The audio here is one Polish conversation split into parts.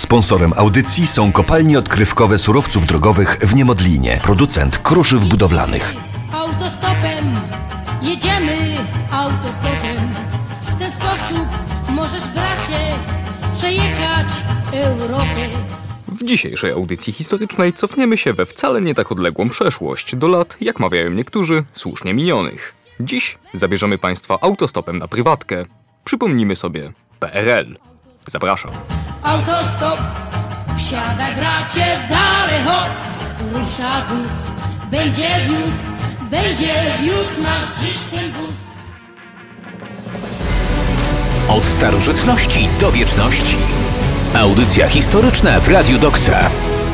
Sponsorem audycji są kopalnie odkrywkowe surowców drogowych w Niemodlinie. Producent kruszyw budowlanych. Autostopem, jedziemy autostopem. W ten sposób możesz, bracie, przejechać Europę. W dzisiejszej audycji historycznej cofniemy się we wcale nie tak odległą przeszłość, do lat, jak mawiają niektórzy, słusznie minionych. Dziś zabierzemy Państwa autostopem na prywatkę. Przypomnijmy sobie PRL. Zapraszam. Autostop, wsiadaj, bracie, dalej hop. Rusza wóz, będzie wiózł nasz dziś ten wóz. Od starożytności do wieczności. Audycja historyczna w Radiu Doksa.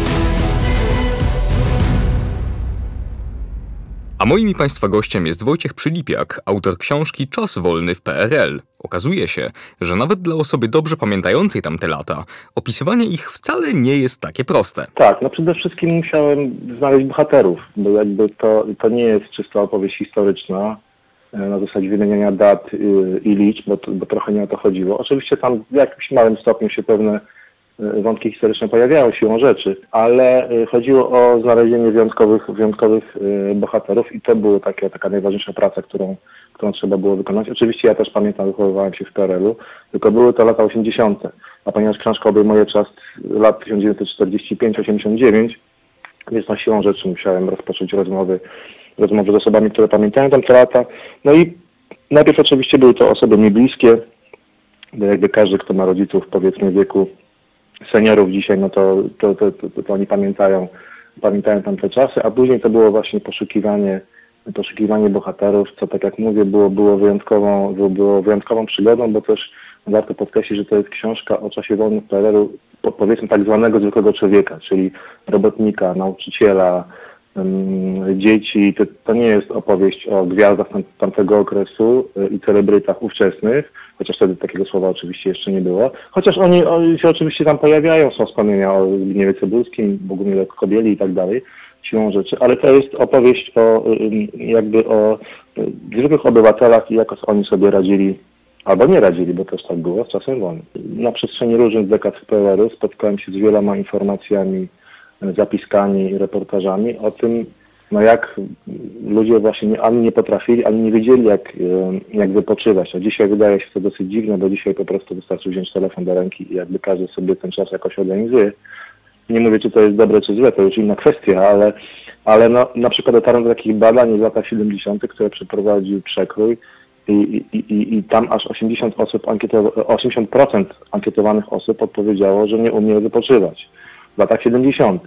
A moim i Państwa gościem jest Wojciech Przylipiak, autor książki Czas wolny w PRL. Okazuje się, że nawet dla osoby dobrze pamiętającej tamte lata, opisywanie ich wcale nie jest takie proste. Tak, no przede wszystkim musiałem znaleźć bohaterów, bo jakby to nie jest czysta opowieść historyczna, na zasadzie wymieniania dat i liczb, bo trochę nie o to chodziło. Oczywiście tam w jakimś małym stopniu się pewne wątki historyczne pojawiają siłą rzeczy, ale chodziło o znalezienie wyjątkowych bohaterów i to była taka najważniejsza praca, którą trzeba było wykonać. Oczywiście ja też pamiętam, wychowywałem się w PRL-u, tylko były to lata 80., a ponieważ książka obejmuje czas lat 1945-89, więc na siłą rzeczy musiałem rozpocząć rozmowy z osobami, które pamiętają tamte lata. No i najpierw oczywiście były to osoby mi bliskie, bo jakby każdy, kto ma rodziców powiedzmy w wieku seniorów dzisiaj, no to oni pamiętają tamte czasy, a później to było właśnie poszukiwanie bohaterów, co tak jak mówię, było wyjątkową przygodą, bo też warto podkreślić, że to jest książka o czasie wolnym w PRL-u, powiedzmy tak zwanego zwykłego człowieka, czyli robotnika, nauczyciela, dzieci. To nie jest opowieść o gwiazdach tamtego okresu i celebrytach ówczesnych, chociaż wtedy takiego słowa oczywiście jeszcze nie było. Chociaż oni się oczywiście tam pojawiają, są wspomnienia o Zbigniewie Cybulskim, Bogumile Kobieli i tak dalej, siłą rzeczy, ale to jest opowieść o zwykłych obywatelach i jak oni sobie radzili, albo nie radzili, bo też tak było, z czasem wolnym. Na przestrzeni różnych dekad w PRL-u spotkałem się z wieloma informacjami, zapiskami i reportażami o tym, no jak ludzie właśnie ani nie potrafili, ani nie wiedzieli jak wypoczywać. A dzisiaj wydaje się to dosyć dziwne, bo dzisiaj po prostu wystarczy wziąć telefon do ręki i jakby każdy sobie ten czas jakoś organizuje. Nie mówię, czy to jest dobre, czy złe, to już inna kwestia, ale no, na przykład dotarłem do takich badań w latach 70., które przeprowadził Przekrój i tam aż 80% ankietowanych osób odpowiedziało, że nie umie wypoczywać w latach 70.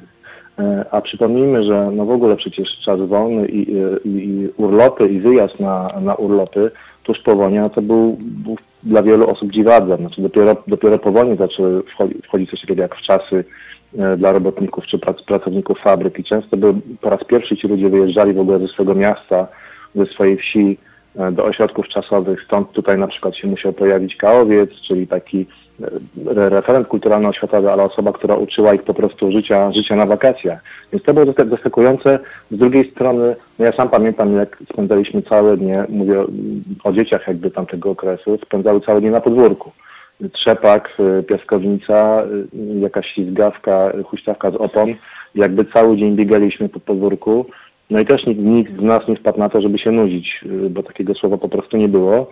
A przypomnijmy, że no w ogóle przecież czas wolny i urlopy i wyjazd na urlopy tuż po wojnie, no to był dla wielu osób dziwadłem. Znaczy dopiero po wojnie zaczęły wchodzić coś takiego jak wczasy dla robotników czy pracowników fabryk i często po raz pierwszy ci ludzie wyjeżdżali w ogóle ze swojego miasta, ze swojej wsi do ośrodków czasowych. Stąd tutaj na przykład się musiał pojawić Kałowiec, czyli taki referent kulturalno-oświatowy, ale osoba, która uczyła ich po prostu życia na wakacjach. Więc to było zaskakujące. Z drugiej strony, no ja sam pamiętam, jak spędzaliśmy całe dnie, mówię o dzieciach jakby tamtego okresu, spędzały całe dnie na podwórku. Trzepak, piaskownica, jakaś ślizgawka, huśtawka z opon. Jakby cały dzień biegaliśmy po podwórku. No i też nikt z nas nie wpadł na to, żeby się nudzić, bo takiego słowa po prostu nie było.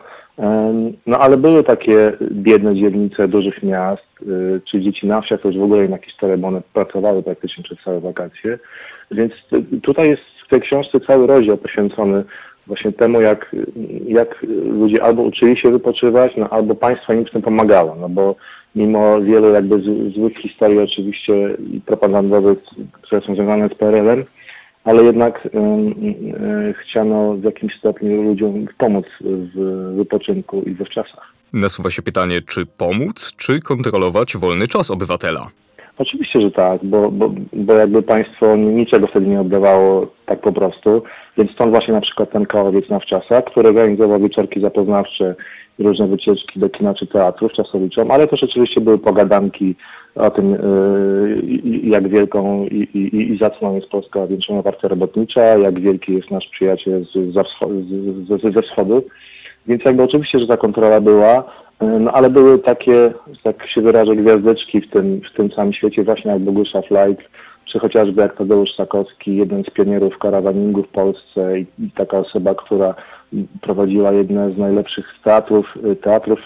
No ale były takie biedne dzielnice dużych miast, czy dzieci na wsiach, to już w ogóle inna historia, bo one pracowały praktycznie przez całe wakacje. Więc tutaj jest w tej książce cały rozdział poświęcony właśnie temu, jak ludzie albo uczyli się wypoczywać, no albo państwo im w tym pomagało, no bo mimo wielu jakby złych historii oczywiście i propagandowych, które są związane z PRL-em, ale jednak chciano w jakimś stopniu ludziom pomóc w wypoczynku i we wczasach. Nasuwa się pytanie, czy pomóc, czy kontrolować wolny czas obywatela? Oczywiście, że tak, bo jakby państwo niczego wtedy nie oddawało tak po prostu, więc stąd właśnie na przykład ten Kałowiec na wczasach, który organizował wieczorki zapoznawcze i różne wycieczki do kina czy teatru z czasowiczom, ale też oczywiście były pogadanki o tym, jak wielką i zacną jest Polska Większość Partia Robotnicza, jak wielki jest nasz przyjaciel ze wschodu. Więc jakby oczywiście, że ta kontrola była, No ale były takie, tak się wyrażę, gwiazdeczki w tym całym świecie, właśnie jak Bogusław Lajc, czy chociażby jak Tadeusz Sakowski, jeden z pionierów karawaningu w Polsce i taka osoba, która prowadziła jedne z najlepszych teatrów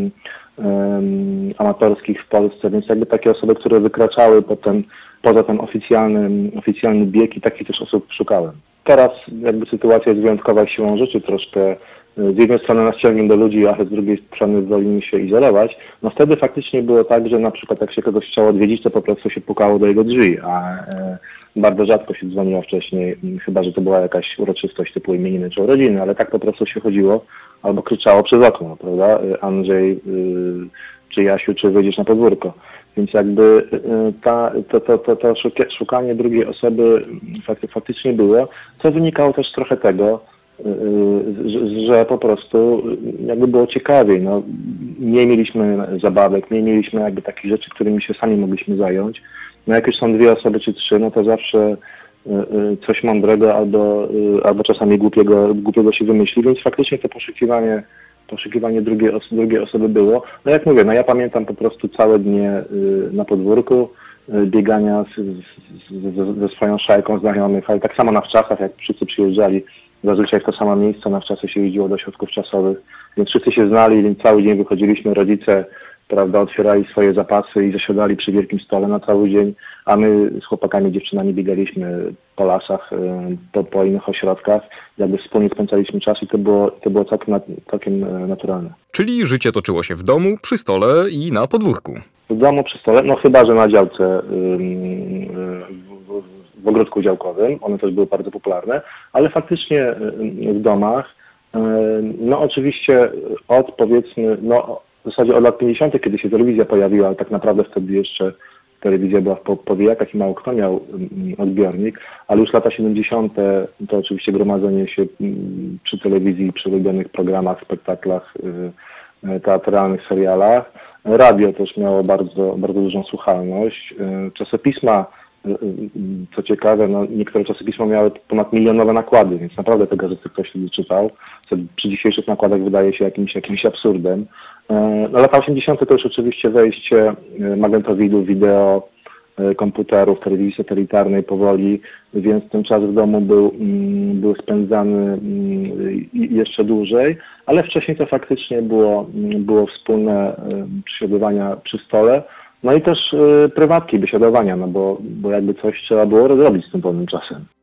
amatorskich w Polsce, więc jakby takie osoby, które wykraczały poza ten oficjalny bieg i takich też osób szukałem. Teraz jakby sytuacja jest wyjątkowa siłą rzeczy, troszkę z jednej strony nas ciągnie do ludzi, ale z drugiej strony wolimy się izolować. No wtedy faktycznie było tak, że na przykład jak się kogoś chciało odwiedzić, to po prostu się pukało do jego drzwi, a bardzo rzadko się dzwoniło wcześniej, chyba że to była jakaś uroczystość typu imieniny czy urodziny, ale tak po prostu się chodziło albo krzyczało przez okno, prawda? Andrzej czy Jasiu, czy wyjdziesz na podwórko. Więc jakby to szukanie drugiej osoby faktycznie było, co wynikało też trochę tego, że po prostu jakby było ciekawiej. No, nie mieliśmy zabawek, nie mieliśmy jakby takich rzeczy, którymi się sami mogliśmy zająć. No jak już są dwie osoby czy trzy, no to zawsze coś mądrego albo czasami głupiego się wymyśli, więc faktycznie to poszukiwanie drugiej osoby było. No jak mówię, no ja pamiętam po prostu całe dnie na podwórku, biegania ze swoją szajką znajomych, ale tak samo na wczasach, jak wszyscy przyjeżdżali, zazwyczaj w to samo miejsce, na wczasy się jeździło do ośrodków czasowych, więc wszyscy się znali, więc cały dzień wychodziliśmy, rodzice, prawda, otwierali swoje zapasy i zasiadali przy wielkim stole na cały dzień, a my z chłopakami, dziewczynami biegaliśmy po lasach, po innych ośrodkach, jakby wspólnie spędzaliśmy czas i to było całkiem naturalne. Czyli życie toczyło się w domu, przy stole i na podwórku. W domu, przy stole, no chyba że na działce w ogródku działkowym, one też były bardzo popularne, ale faktycznie w domach, no oczywiście w zasadzie od lat 50., kiedy się telewizja pojawiła, ale tak naprawdę wtedy jeszcze telewizja była w powijakach i mało kto miał odbiornik, ale już lata 70. to oczywiście gromadzenie się przy telewizji, przy ulubionych programach, spektaklach teatralnych, serialach. Radio też miało bardzo, bardzo dużą słuchalność. Czasopisma, co ciekawe, no niektóre czasopisma miały ponad milionowe nakłady, więc naprawdę te gazety ktoś wtedy czytał, co przy dzisiejszych nakładach wydaje się jakimś absurdem. No lata 80. to już oczywiście wejście magnetowidów, wideo, komputerów, telewizji satelitarnej powoli, więc ten czas w domu był spędzany jeszcze dłużej, ale wcześniej to faktycznie było wspólne przesiadywania przy stole, no i też prywatki, biesiadowania, no bo jakby coś trzeba było robić z tym wolnym czasem.